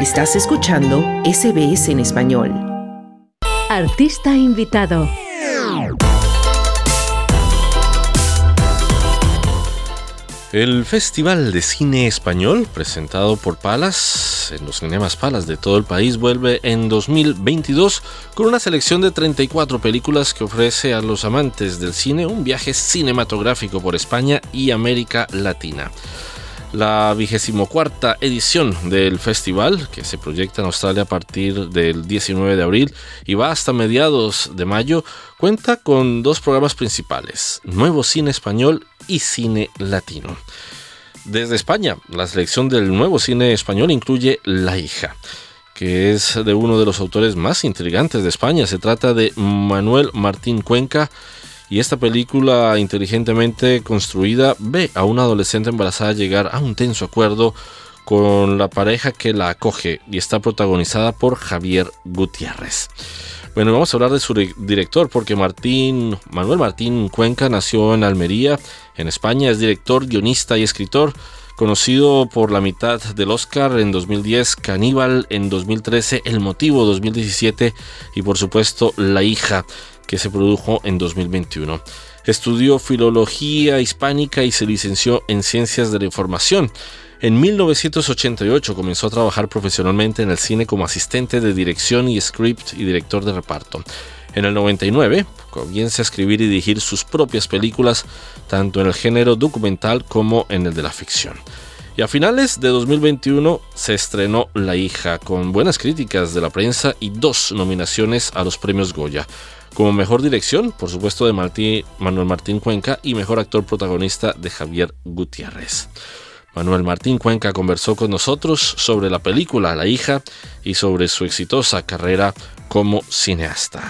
Estás escuchando SBS en español. Artista invitado. El Festival de Cine Español, presentado por Palas en los cinemas Palas de todo el país, vuelve en 2022 con una selección de 34 películas que ofrece a los amantes del cine un viaje cinematográfico por España y América Latina. La 24ª edición del festival, que se proyecta en Australia a partir del 19 de abril y va hasta mediados de mayo, cuenta con dos programas principales: Nuevo Cine Español y Cine Latino. Desde España, la selección del Nuevo Cine Español incluye La hija, que es de uno de los autores más intrigantes de España. Se trata de Manuel Martín Cuenca, y esta película inteligentemente construida ve a una adolescente embarazada llegar a un tenso acuerdo con la pareja que la acoge, y está protagonizada por Javier Gutiérrez. Bueno, vamos a hablar de su director, porque Manuel Martín Cuenca nació en Almería, en España. Es director, guionista y escritor, conocido por La mitad del Oscar en 2010, Caníbal en 2013, El motivo 2017 y por supuesto La hija, que se produjo en 2021. Estudió filología hispánica y se licenció en Ciencias de la Información. En 1988 comenzó a trabajar profesionalmente en el cine como asistente de dirección y script y director de reparto. En el 99 comienza a escribir y dirigir sus propias películas, tanto en el género documental como en el de la ficción. Y a finales de 2021 se estrenó La hija, con buenas críticas de la prensa y 2 nominaciones a los premios Goya. Como mejor dirección, por supuesto, de Manuel Martín Cuenca, y mejor actor protagonista de Javier Gutiérrez. Manuel Martín Cuenca conversó con nosotros sobre la película La hija y sobre su exitosa carrera como cineasta.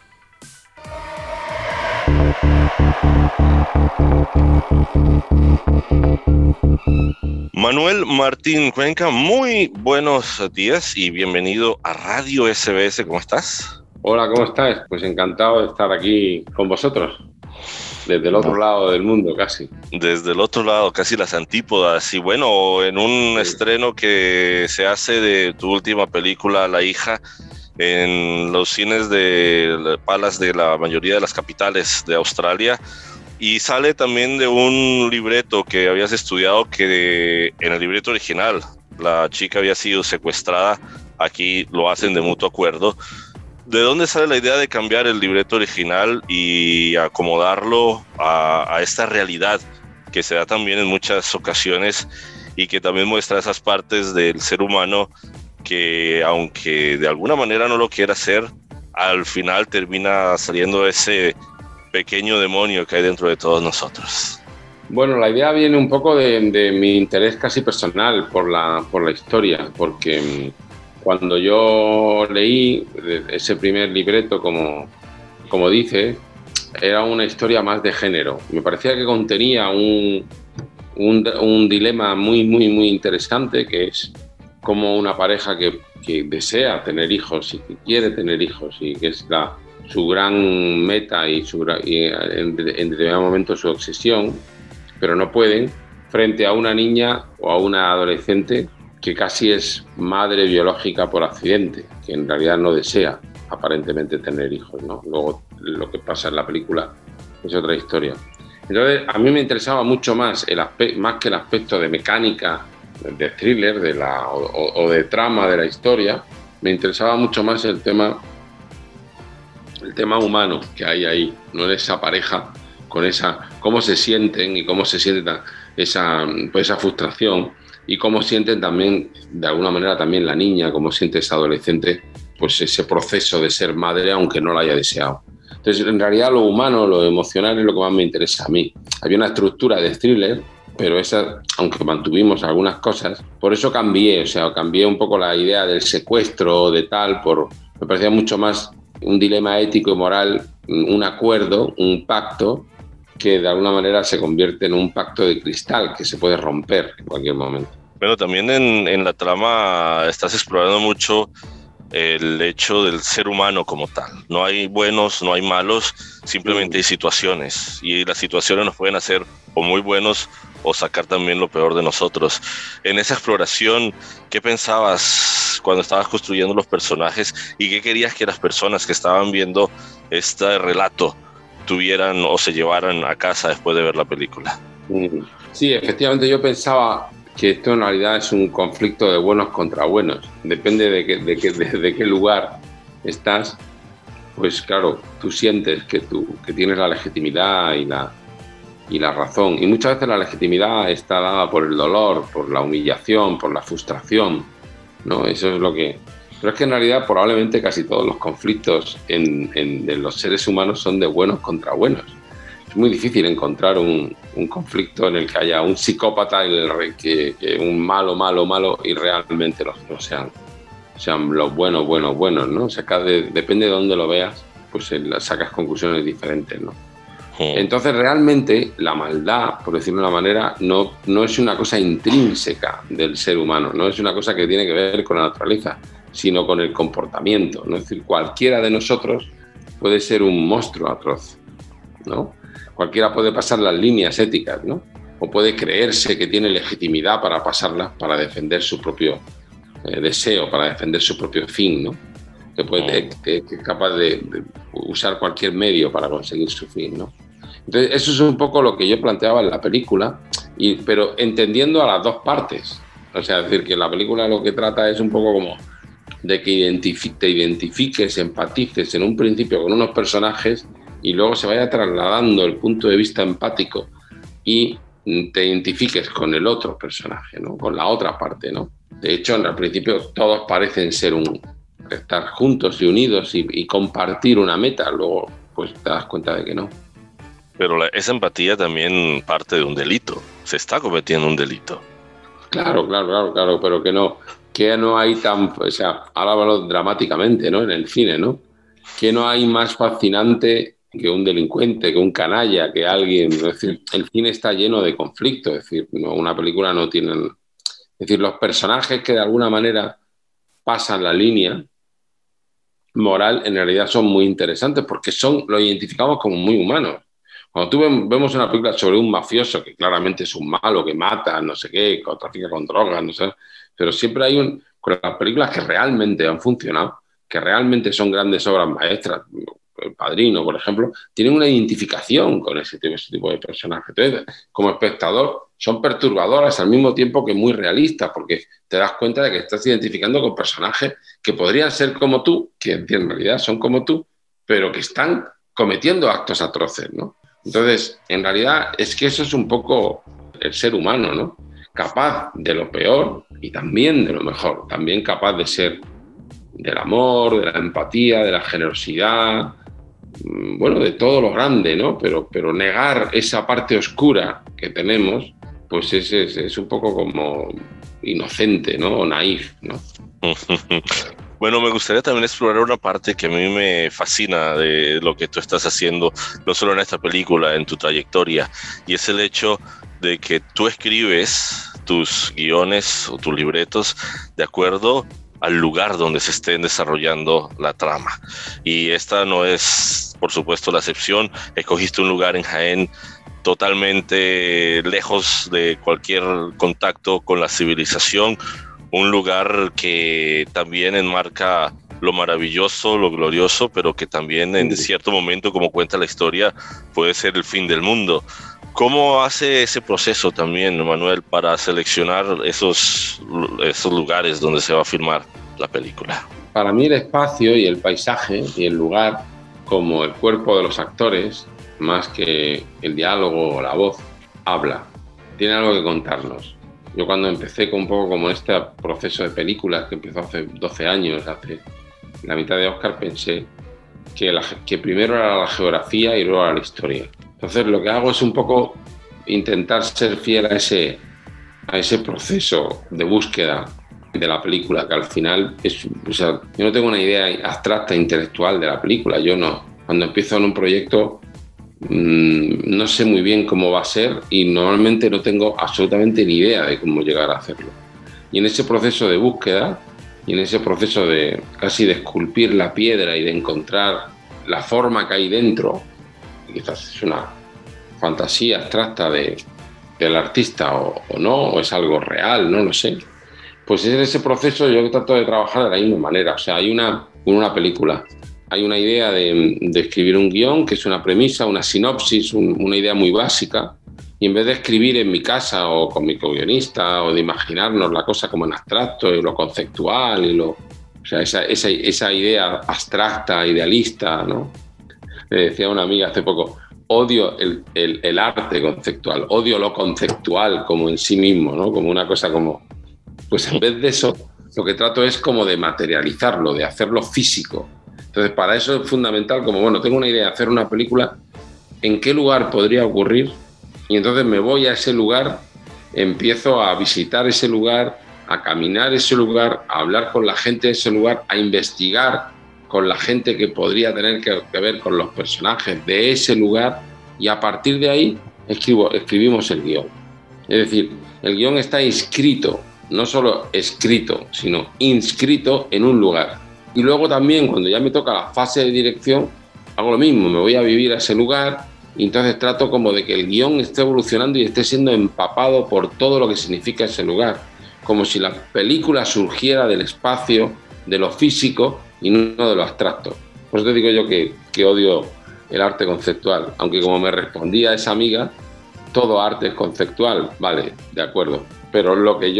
Manuel Martín Cuenca, muy buenos días y bienvenido a Radio SBS. ¿Cómo estás? Hola, ¿cómo estás? Pues encantado de estar aquí con vosotros, desde el otro lado del mundo casi. Desde el otro lado, casi las antípodas. Y bueno, en un estreno que se hace de tu última película, La hija, en los cines de Palas de la mayoría de las capitales de Australia, y sale también de un libreto que habías estudiado, que en el libreto original la chica había sido secuestrada. Aquí lo hacen de mutuo acuerdo. ¿De dónde sale la idea de cambiar el libreto original y acomodarlo a esta realidad que se da también en muchas ocasiones y que también muestra esas partes del ser humano que, aunque de alguna manera no lo quiera hacer, al final termina saliendo ese pequeño demonio que hay dentro de todos nosotros? Bueno, la idea viene un poco de mi interés casi personal por la historia, porque cuando yo leí ese primer libreto, como dice, era una historia más de género. Me parecía que contenía un dilema muy, muy, muy interesante, que es como una pareja que desea tener hijos y que quiere tener hijos, y que es su gran meta y en determinado momento su obsesión, pero no pueden, frente a una niña o a una adolescente que casi es madre biológica por accidente, que en realidad no desea aparentemente tener hijos, ¿no? Luego lo que pasa en la película es otra historia. Entonces a mí me interesaba mucho más más que el aspecto de mecánica, de thriller, o de trama de la historia. Me interesaba mucho más el tema humano que hay ahí, no de esa pareja, con cómo se sienten y cómo se siente esa frustración. Y cómo sienten también, de alguna manera también la niña, cómo siente esa adolescente, pues ese proceso de ser madre aunque no la haya deseado. Entonces, en realidad lo humano, lo emocional es lo que más me interesa a mí. Había una estructura de thriller, pero esa, aunque mantuvimos algunas cosas, por eso cambié un poco la idea del secuestro, de tal, me parecía mucho más un dilema ético y moral, un acuerdo, un pacto, que de alguna manera se convierte en un pacto de cristal que se puede romper en cualquier momento. Bueno, también en la trama estás explorando mucho el hecho del ser humano como tal. No hay buenos, no hay malos, simplemente hay situaciones, y las situaciones nos pueden hacer o muy buenos o sacar también lo peor de nosotros. En esa exploración, ¿qué pensabas sentías cuando estabas construyendo los personajes y qué querías que las personas que estaban viendo este relato tuvieran o se llevaran a casa después de ver la película? Sí, efectivamente yo pensaba que esto en realidad es un conflicto de buenos contra buenos. Depende de qué lugar estás, pues claro, tú sientes que tienes la legitimidad y la razón. Y muchas veces la legitimidad está dada por el dolor, por la humillación, por la frustración, ¿no? Eso es lo que... Pero es que en realidad probablemente casi todos los conflictos de los seres humanos son de buenos contra buenos. Es muy difícil encontrar un conflicto en el que haya un psicópata y un malo y realmente los otros sean los buenos, ¿no? O sea, depende de dónde lo veas, pues sacas conclusiones diferentes, ¿no? Entonces realmente la maldad, por decirlo de una manera, no es una cosa intrínseca del ser humano, no es una cosa que tiene que ver con la naturaleza, sino con el comportamiento, ¿no? Es decir, cualquiera de nosotros puede ser un monstruo atroz, ¿no? Cualquiera puede pasar las líneas éticas, ¿no? O puede creerse que tiene legitimidad para pasarlas, para defender su propio deseo, para defender su propio fin, ¿no? Que es capaz de usar cualquier medio para conseguir su fin, ¿no? Entonces, eso es un poco lo que yo planteaba en la película, pero entendiendo a las dos partes. O sea, es decir, que la película lo que trata es un poco como de que te identifiques, empatices en un principio con unos personajes y luego se vaya trasladando el punto de vista empático y te identifiques con el otro personaje, ¿no? Con la otra parte, ¿no? De hecho, al principio todos parecen estar juntos y unidos y compartir una meta, luego pues te das cuenta de que no. Pero esa empatía también parte de un delito, se está cometiendo un delito. Claro, pero que no hay o sea, ahora hablo dramáticamente, ¿no? En el cine, ¿no? Que no hay más fascinante que un delincuente, que un canalla, que alguien. Es decir, el cine está lleno de conflictos, es decir, una película no tiene... Es decir, los personajes que de alguna manera pasan la línea moral en realidad son muy interesantes porque los identificamos como muy humanos. Cuando vemos una película sobre un mafioso que claramente es un malo, que mata, no sé qué, que trafica con drogas, no sé, pero siempre hay con las películas que realmente han funcionado, que realmente son grandes obras maestras, El Padrino, por ejemplo, tienen una identificación con ese tipo de personajes. Entonces, como espectador, son perturbadoras al mismo tiempo que muy realistas, porque te das cuenta de que estás identificando con personajes que podrían ser como tú, que en realidad son como tú, pero que están cometiendo actos atroces, ¿no? Entonces, en realidad, es que eso es un poco el ser humano, ¿no? Capaz de lo peor y también de lo mejor, también capaz de ser del amor, de la empatía, de la generosidad, bueno, de todo lo grande, ¿no? Pero negar esa parte oscura que tenemos, pues es un poco como inocente, ¿no? O naif, ¿no? Bueno, me gustaría también explorar una parte que a mí me fascina de lo que tú estás haciendo, no solo en esta película, en tu trayectoria, y es el hecho de que tú escribes tus guiones o tus libretos de acuerdo al lugar donde se estén desarrollando la trama. Y esta no es, por supuesto, la excepción. Escogiste un lugar en Jaén totalmente lejos de cualquier contacto con la civilización, un lugar que también enmarca lo maravilloso, lo glorioso, pero que también en cierto momento, como cuenta la historia, puede ser el fin del mundo. ¿Cómo hace ese proceso también, Manuel, para seleccionar esos lugares donde se va a filmar la película? Para mí el espacio y el paisaje y el lugar, como el cuerpo de los actores, más que el diálogo o la voz, habla, tiene algo que contarnos. Yo cuando empecé un poco como este proceso de películas, que empezó hace 12 años, hace la mitad de Oscar, pensé que primero era la geografía y luego era la historia. Entonces lo que hago es un poco intentar ser fiel a ese proceso de búsqueda de la película, que al final o sea, yo no tengo una idea abstracta intelectual de la película. Yo no. Cuando empiezo en un proyecto no sé muy bien cómo va a ser y normalmente no tengo absolutamente ni idea de cómo llegar a hacerlo. Y en ese proceso de búsqueda y en ese proceso de casi de esculpir la piedra y de encontrar la forma que hay dentro, quizás es una fantasía abstracta del artista o no, o es algo real, no lo sé, Pues en ese proceso yo trato de trabajar de la misma manera. O sea, hay una película, hay una idea de escribir un guión, que es una premisa, una sinopsis, una idea muy básica, y en vez de escribir en mi casa o con mi co-guionista o de imaginarnos la cosa como en abstracto y lo conceptual y o sea, esa idea abstracta, idealista, ¿no? Le decía a una amiga hace poco, odio el arte conceptual, odio lo conceptual como en sí mismo, ¿no? Como una cosa como... Pues en vez de eso, lo que trato es como de materializarlo, de hacerlo físico. Entonces, para eso es fundamental, como, bueno, tengo una idea de hacer una película, ¿en qué lugar podría ocurrir? Y entonces me voy a ese lugar, empiezo a visitar ese lugar, a caminar ese lugar, a hablar con la gente de ese lugar, a investigar con la gente que podría tener que ver con los personajes de ese lugar, y a partir de ahí escribimos el guión. Es decir, el guión está inscrito, no solo escrito, sino inscrito en un lugar. Y luego también, cuando ya me toca la fase de dirección, hago lo mismo, me voy a vivir a ese lugar y entonces trato como de que el guión esté evolucionando y esté siendo empapado por todo lo que significa ese lugar, como si la película surgiera del espacio, de lo físico y no de lo abstracto. Por eso te digo yo que odio el arte conceptual, aunque como me respondía esa amiga, todo arte es conceptual, vale, de acuerdo, pero lo que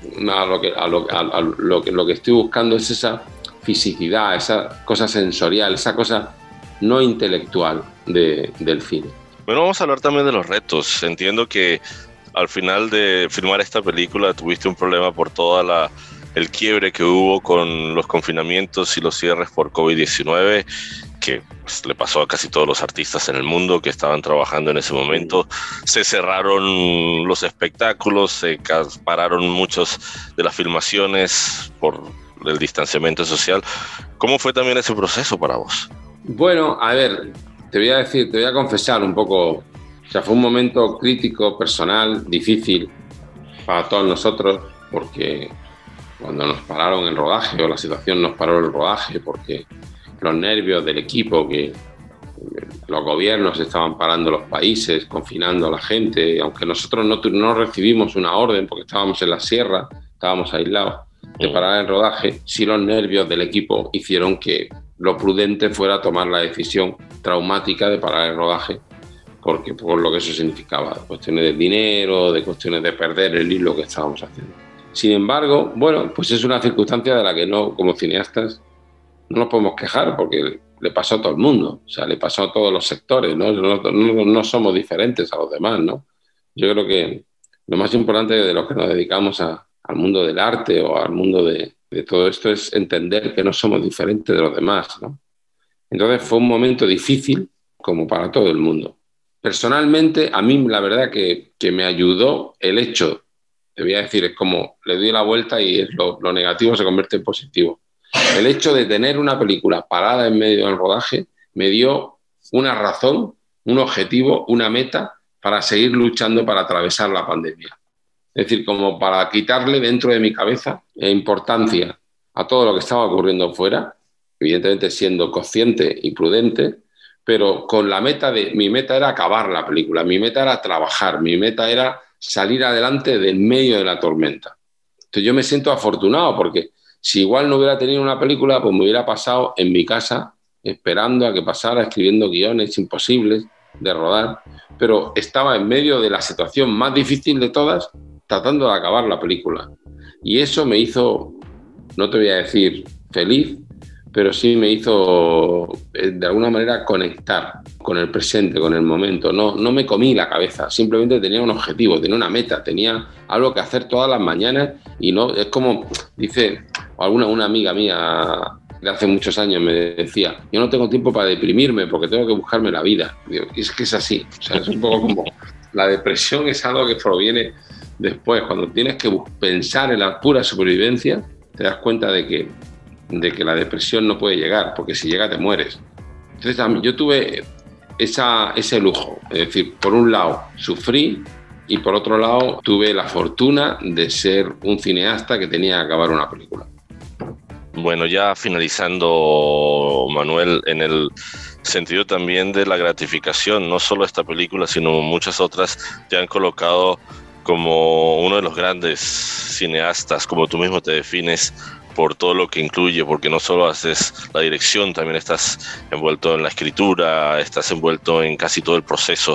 estoy buscando es esa fisicidad, esa cosa sensorial, esa cosa no intelectual del cine. Bueno, vamos a hablar también de los retos. Entiendo que al final de filmar esta película tuviste un problema por toda el quiebre que hubo con los confinamientos y los cierres por COVID-19, que pues, le pasó a casi todos los artistas en el mundo que estaban trabajando en ese momento. Se cerraron los espectáculos, se pararon muchas de las filmaciones por el distanciamiento social. ¿Cómo fue también ese proceso para vos? Bueno, a ver, te voy a confesar un poco. O sea, fue un momento crítico, personal, difícil para todos nosotros, porque cuando nos pararon el rodaje, o la situación nos paró el rodaje, porque los nervios del equipo, que los gobiernos estaban parando los países, confinando a la gente, aunque nosotros no recibimos una orden porque estábamos en la sierra, estábamos aislados, de parar el rodaje, sí los nervios del equipo hicieron que lo prudente fuera tomar la decisión traumática de parar el rodaje, porque por lo que eso significaba, de cuestiones de dinero, de cuestiones de perder el hilo que estábamos haciendo. Sin embargo, bueno, pues es una circunstancia de la que no, como cineastas, no nos podemos quejar, porque le pasó a todo el mundo, o sea, le pasó a todos los sectores, ¿no? No somos diferentes a los demás, ¿no? Yo creo que lo más importante de lo que nos dedicamos al mundo del arte o al mundo de todo esto es entender que no somos diferentes de los demás, ¿no? Entonces fue un momento difícil como para todo el mundo. Personalmente, a mí la verdad que me ayudó el hecho, te voy a decir, es como le doy la vuelta y lo negativo se convierte en positivo. El hecho de tener una película parada en medio del rodaje me dio una razón, un objetivo, una meta para seguir luchando para atravesar la pandemia. Es decir, como para quitarle dentro de mi cabeza importancia a todo lo que estaba ocurriendo fuera, evidentemente siendo consciente y prudente, pero con la meta mi meta era acabar la película, mi meta era trabajar, mi meta era salir adelante del medio de la tormenta. Entonces yo me siento afortunado porque si igual no hubiera tenido una película, pues me hubiera pasado en mi casa esperando a que pasara, escribiendo guiones imposibles de rodar, pero estaba en medio de la situación más difícil de todas, tratando de acabar la película. Y eso me hizo, no te voy a decir feliz, pero sí me hizo de alguna manera conectar con el presente, con el momento. No me comí la cabeza, simplemente tenía un objetivo, tenía una meta, tenía algo que hacer todas las mañanas y no, es como, dice una amiga mía de hace muchos años me decía, yo no tengo tiempo para deprimirme porque tengo que buscarme la vida. Digo, es que es así, o sea, es un poco como la depresión es algo que proviene después, cuando tienes que pensar en la pura supervivencia, te das cuenta de que la depresión no puede llegar, porque si llega te mueres. Entonces yo tuve ese lujo, es decir, por un lado sufrí y por otro lado tuve la fortuna de ser un cineasta que tenía que acabar una película. Bueno, ya finalizando, Manuel, en el sentido también de la gratificación, no solo esta película, sino muchas otras te han colocado como uno de los grandes cineastas, como tú mismo te defines, por todo lo que incluye, porque no solo haces la dirección, también estás envuelto en la escritura, estás envuelto en casi todo el proceso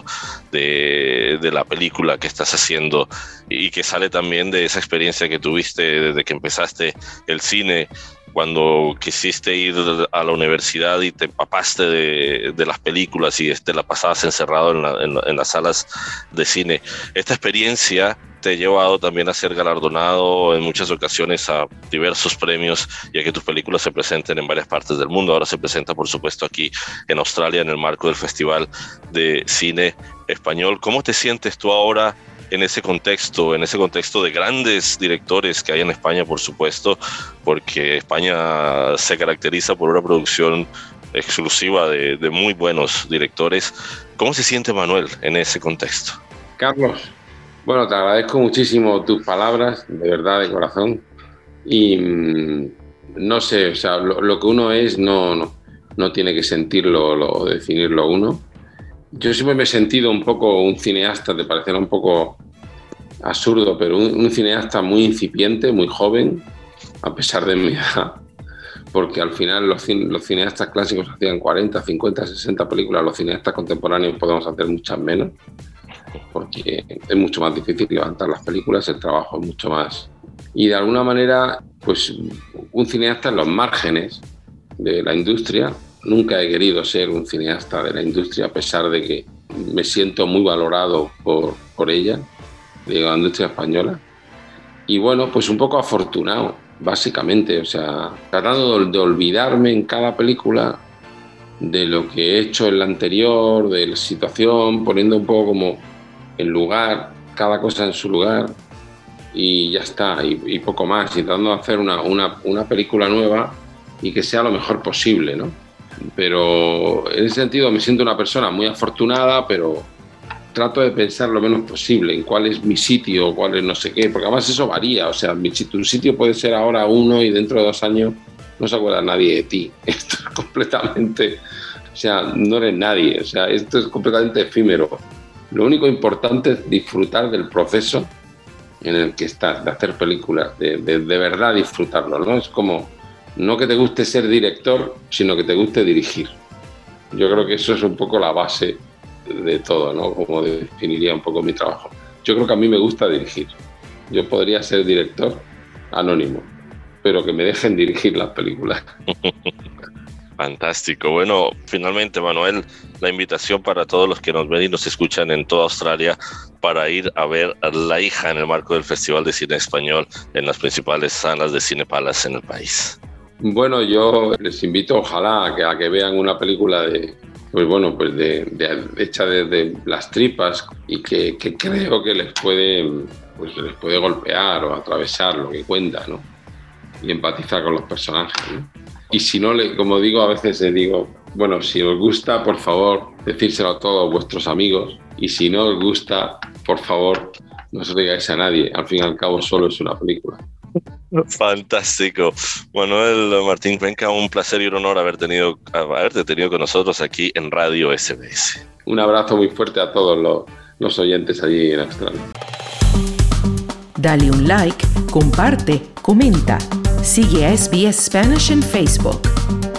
de la película que estás haciendo, y que sale también de esa experiencia que tuviste desde que empezaste el cine, cuando quisiste ir a la universidad y te empapaste de las películas y te la pasabas encerrado en las salas de cine. Esta experiencia te ha llevado también a ser galardonado en muchas ocasiones a diversos premios y a que tus películas se presenten en varias partes del mundo. Ahora se presenta, por supuesto, aquí en Australia en el marco del Festival de Cine Español. ¿Cómo te sientes tú ahora en ese contexto de grandes directores que hay en España, por supuesto, porque España se caracteriza por una producción exclusiva de muy buenos directores? ¿Cómo se siente Manuel en ese contexto? Carlos, bueno, te agradezco muchísimo tus palabras, de verdad, de corazón, y no sé, o sea, lo que uno es no tiene que sentirlo o definirlo uno. Yo siempre me he sentido un poco un cineasta, te parecerá un poco absurdo, pero un cineasta muy incipiente, muy joven, a pesar de mi edad, porque al final los cineastas clásicos hacían 40, 50, 60 películas, los cineastas contemporáneos podemos hacer muchas menos, porque es mucho más difícil levantar las películas, el trabajo es mucho más. Y de alguna manera, pues un cineasta en los márgenes de la industria. Nunca he querido ser un cineasta de la industria, a pesar de que me siento muy valorado por ella, de la industria española. Y bueno, pues un poco afortunado, básicamente, o sea, tratando de olvidarme en cada película de lo que he hecho en la anterior, de la situación, poniendo un poco como en lugar, cada cosa en su lugar, y ya está, y poco más, y tratando de hacer una película nueva y que sea lo mejor posible, ¿no? Pero en ese sentido me siento una persona muy afortunada, pero trato de pensar lo menos posible en cuál es mi sitio, cuál es no sé qué, porque además eso varía, o sea, tu sitio puede ser ahora uno y dentro de 2 años no se acuerda nadie de ti. Esto es completamente, o sea, no eres nadie, o sea, esto es completamente efímero. Lo único importante es disfrutar del proceso en el que estás, de hacer películas, de verdad disfrutarlo, ¿no? Es como, no que te guste ser director, sino que te guste dirigir. Yo creo que eso es un poco la base de todo, ¿no? Como definiría un poco mi trabajo. Yo creo que a mí me gusta dirigir. Yo podría ser director anónimo, pero que me dejen dirigir las películas. Fantástico. Bueno, finalmente, Manuel, la invitación para todos los que nos ven y nos escuchan en toda Australia para ir a ver a La Hija en el marco del Festival de Cine Español en las principales salas de Cine Palace en el país. Bueno, yo les invito, ojalá, a que vean una película hecha desde las tripas y que creo que les puede golpear o atravesar lo que cuenta, ¿no? Y empatizar con los personajes, ¿no? Y si no, como digo, a veces les digo, bueno, si os gusta, por favor, decírselo a todos vuestros amigos, y si no os gusta, por favor, no se lo digáis a nadie. Al fin y al cabo, solo es una película. Fantástico. Manuel Martín Cuenca, un placer y un honor haberte tenido con nosotros aquí en Radio SBS. Un abrazo muy fuerte a todos los oyentes allí en Australia. Dale un like, comparte, comenta. Sigue a SBS Spanish en Facebook.